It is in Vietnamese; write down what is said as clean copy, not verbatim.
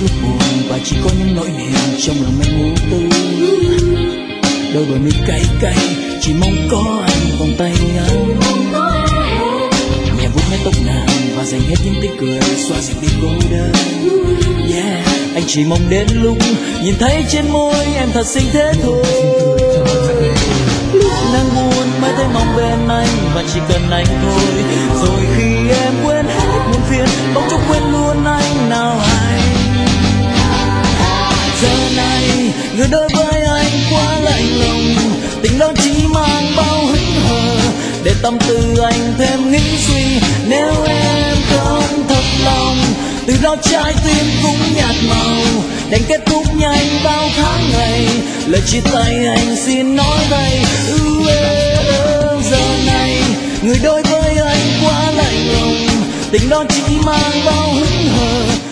ước buồn và chỉ có những nỗi niềm trong lòng em vô tư. Đôi bờ mi cay cay chỉ mong có anh vòng tay anh, nhẹ vuốt mái tóc nàng và dành hết những tiếng cười xoa dịu đi cô đơn. Yeah, anh chỉ mong đến lúc nhìn thấy trên môi em thật xinh thế thôi. Lúc nàng buồn mới thấy mong bên anh và chỉ cần anh thôi. Rồi khi em quên hết muôn phiền bỗng chốc quên luôn anh nào hay. Giờ này người đối với anh quá lạnh lùng, tình đó chỉ mang bao hững hờ để tâm tư anh thêm nghĩ suy. Nếu em không thật lòng từ đó trái tim cũng nhạt màu, đành kết thúc nhanh bao tháng ngày. Lời chia tay anh xin nói đây. Giờ này người đối với anh quá lạnh lùng, tình đó chỉ mang bao hững hờ